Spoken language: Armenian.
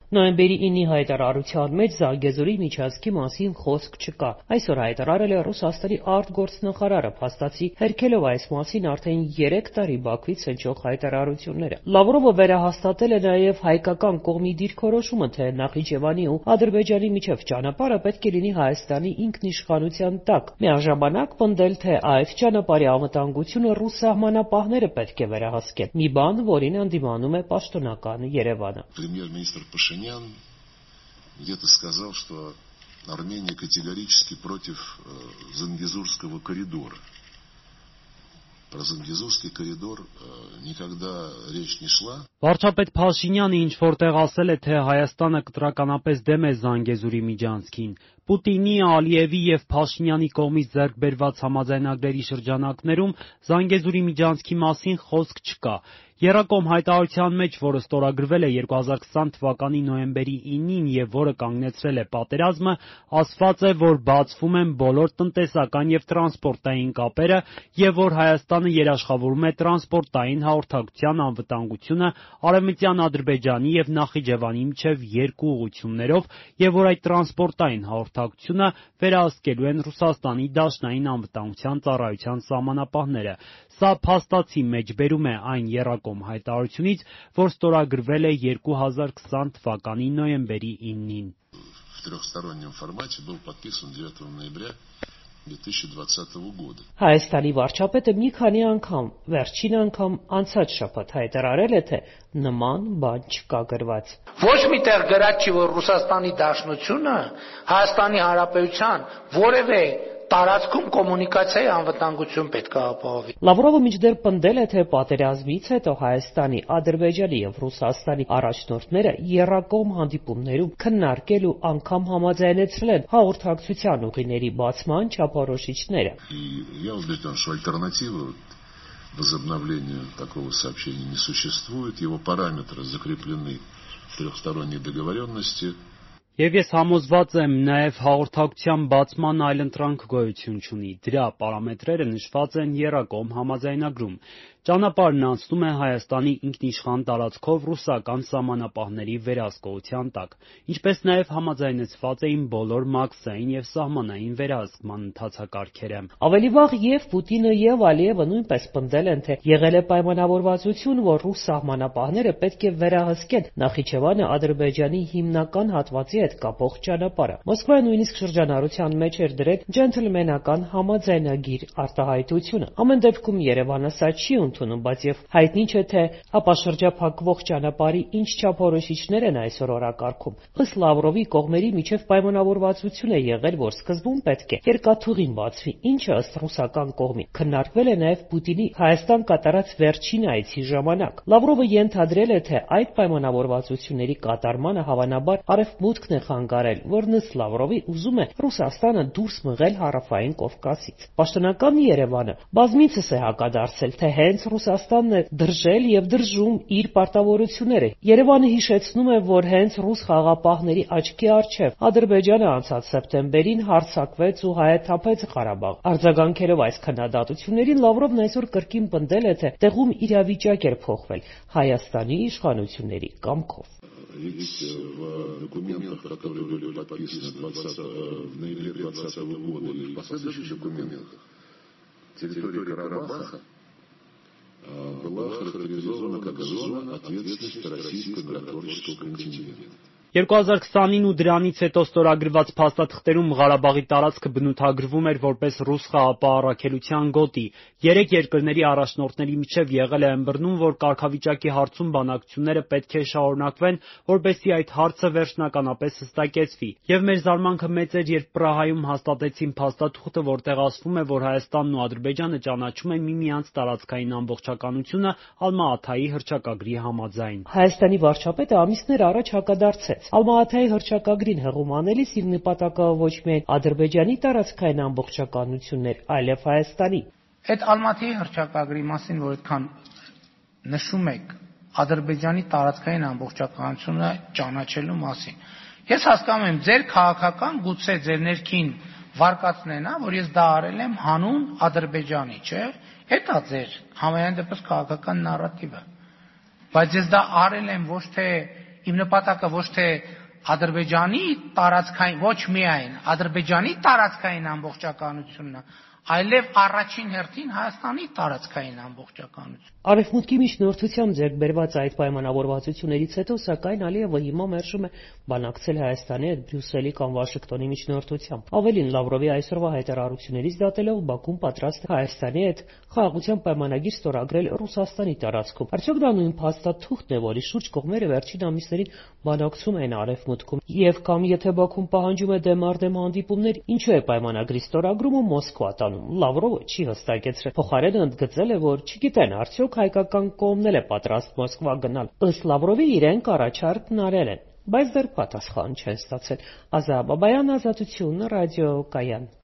Նոյեմբերի 9-ի հայտարարության մեջ Զանգեզուրի միջանցքի մասին խոսք չկա։ Այսօր հայտարարել է Ռուսաստանի արտգործնախարարը, փաստացի հերքելով այս մասին արդեն 3 տարի Բաքվից հնչող հայտարարությունները։ Լավրովը վերահաստատել է նաև հայկական կողմի դիրքորոշումը, թե Նախիջևանի ու Ադրբեջանի միջև ճանապարհը պետք է լինի Հայաստանի ինքնիշխանության տակ, միաժամանակ պնդել, թե այդ ճանապարհի անվտանգությունը ռուս սահմանապահները պետք է վերահսկեն, մի բան, որին անդիմանում է պաշտոնական Երևանը։ Премьер-министр Пашинян где-то сказал, что Армения категорически против Зангезурского коридора. Про Зангезурский коридор никогда речь не шла. Վարչապետ Փաշինյանը ինչ որտեղ ասել է, թե Հայաստանը կտրականապես դեմ է Զանգեզուրի միջանցքին։ Պուտինի, Ալիևի եւ Փաշինյանի կողմից ձեռք բերված համաձայնագրերի շրջանակներում Զանգեզուրի միջանցքի մասին խոսք չկա։ Եռակոմ հայտարարության մեջ, որը ստորագրվել է 2020 թվականի նոյեմբերի 9-ին եւ որը կանգնեցրել է պատերազմը, ասված է, որ բացվում են բոլոր տնտեսական եւ տրանսպորտային կապերը եւ որ Հայաստանը երաշխավորում է տրանսպորտային հաղորդակցության անվտանգությունը Արևմտյան Ադրբեջանի եւ Նախիջևանի միջև 2 ուղղություններով եւ որ այդ տրանսպորտային հաղորդակցությունը վերահսկելու են Ռուսաստանի Դաշնային անվտանգության ծառայության սահմանապահները։ Սա փաստացի մեջբերում է այն եռակոմ հայտարարությունից, որ ստորագրվել է 2020 թվականի նոյեմբերի 9-ին։ В трехстороннем формате был подписан 9 ноября 2020 года. Հայաստանի վարչապետը մի քանի անգամ, վերջին անգամ անցած շաբաթ հայտարարել է, թե նման բան չկա գրված։ Ոչ միտեղ գրած չի, որ Ռուսաստանի Դաշնությունը Հայաստանի Հանրապետության որևէ տարածքում կոմունիկացիայի անվտանգություն պետք է ապահովի։ Լավրովը մինչդեռ պնդել է, թե պատերազմից հետո Հայաստանի, Ադրբեջանի եւ Ռուսաստանի առաջնորդները եռակողմ հանդիպումներում քննարկել ու անգամ համաձայնեցրել են հաղորդակցության ուղիների բացման չափորոշիչները։ Я убежден, что альтернативы возобновлению такого сообщения не существует, его параметры закреплены в трехсторонней договоренности. Եվ ես համոզված եմ, նաև հաղորդակցության բացման այլընտրանք գոյություն չունի։ Դրա պարամետրերը նշված են եռակողմ համաձայնագրում։ Ճանապարհն անցնում է Հայաստանի ինքնիշխան տարածքով ռուսական սահմանապահների վերահսկողության տակ, ինչպես նաև համաձայնեցված էին բոլոր մաքսային եւ սահմանային վերահսկման ընթացակարգերը։ Ավելի վաղ եւ Պուտինը եւ Ալիևը նույնպես պնդել են, թե եղել է պայմանավորվածություն, որ ռուս սահմանապահները պետք է վերահսկեն Նախիջևանը Ադրբեջանի հիմնական հատվածի հետ կապող ճանապարհը։ Մոսկվան նույնիսկ շրջանառության մեջ էր դրել ջենթլմենական համաձայնագիր արտահայտությունը։ Ամեն դեպքում Երևանը սա չի ընդունում, բայց եւ հայտնի չէ, թե ապաշրջափակվող ճանապարհի ինչ չափորոշիչներ են այսօր օրակարգում։ Ըստ Լավրովի կողմերի միջև պայմանավորվածություն է եղել, որ սկզբում պետք է երկաթուղին բացվի, ինչը ըստ ռուսական կողմի քննարկվել է նաեւ Պուտինի Հայաստան կատարած վերջին այցի ժամանակ։ Լավրովը ենթադրել է, թե այդ պայմանավորվածությունների կատարմանը հավանաբար Արևմուտքն է խանգարել, որն ըստ Լավրովի ուզում է Ռուսաստանը դուրս մղել Հարավային Կովկասից։ Պաշտոնական Երևանը բազմիցս է հակադարձել, թե հենց Ռուսաստանն է դրժել եւ դրժում իր պարտավորությունները։ Երևանը հիշեցնում է, որ հենց ռուս խաղապահների աչքի առջև Ադրբեջանը անցած սեպտեմբերին հարձակվեց ու հայաթափեց Ղարաբաղ։ Արձագանքելով այս քննադատություններին Լավրովն այսօր кырկին պնդել է, թե տեղում իրավիճակ էր փոխվել Հայաստանի իշխանությունների կամքով։ Ведь в документах, которые были подписаны в ноябре 2020 года и в последующих документах, территория Карабаха была характеризована как зона ответственности российского миротворческого контингента. 2020-ին ու դրանից հետո ստորագրված փաստաթղթերում Ղարաբաղի տարածքը բնութագրվում էր որպես ռուս խաղապահարակելության գոտի։ 3 երկրների առաջնորդների միջև եղել է ըմբռնում, որ կարգավիճակի հարցում բանակցությունները պետք է շարունակվեն, որպեսզի այդ հարցը վերջնականապես հստակեցվի։ Եվ մեր զարմանքը մեծ էր, երբ Պրահայում հաստատեցին փաստաթուղթը, որտեղ ասվում է, որ Հայաստանն ու Ադրբեջանը ճանաչում են միմյանց տարածքային ամբողջականությունը Ալմա-Աթայի հռչակագրի համաձայն։ Հայաստանի վարչապետը ամիսներ առաջ հակադարձեց Ալմա-Աթայի հռչակագրին հղում անելիս իր նպատակը ոչ միայն Ադրբեջանի տարածքային ամբողջականությունն էր, այլև Հայաստանի։ Այդ Ալմատիի հռչակագրի մասին, որ այդքան նշում եք Ադրբեջանի տարածքային ամբողջականությունը ճանաչելու մասին։ Ես հասկանում եմ, ձեր քաղաքական գուցե ձեր ներքին վարկածն է նա, որ ես դա արել եմ հանուն Ադրբեջանի, չէ՞։ Դա ձեր համենայն դեպս քաղաքական նարատիվը։ Բայց ես դա արել եմ ոչ թե Իմ նպատակը ոչ թե Ադրբեջանի տարածքային, ոչ միայն Ադրբեջանի տարածքային ամբողջականությունն է, այլև առաջին հերթին Հայաստանի տարածքային ամբողջականություն։ Արևմուտքի միջնորդությամբ ձեռք բերված այդ պայմանավորվածություններից հետո, սակայն Ալիևը հիմա մերժում է բանակցել Հայաստանի հետ Բրյուսելի կամ Վաշինգտոնի միջնորդությամբ։ Ավելին, Լավրովի այսօրվա հայտարարություններից դատելով, Բաքուն պատրաստ է Հայաստանի հետ խաղաղության պայմանագիր ստորագրել Ռուսաստանի տարածքում։ Արդյոք դա նույն փաստաթուղթն է, որի շուրջ կողմերը վերջին ամիսներին բանակցում են Արևմուտքում, եւ կամ եթե Բաքուն պահանջում է դեմարդեմ հանդիպումներ, ինչու է պայմանագրի ստորագրումը Մոսկվա տանում։ Լավրովը չի հստակեցրել, փոխարենը ընդգծել է, որ չգիտեն արդյոք հայկական կողմն էլ է պատրաստ Մոսկվա գնալ։ Ըստ Լավրովի, իրենք առաջարկն արել են, բայց դեռ պատասխան չեն ստացել։ Ազա Բաբայան, Ազատություն, ռադիո Կայան։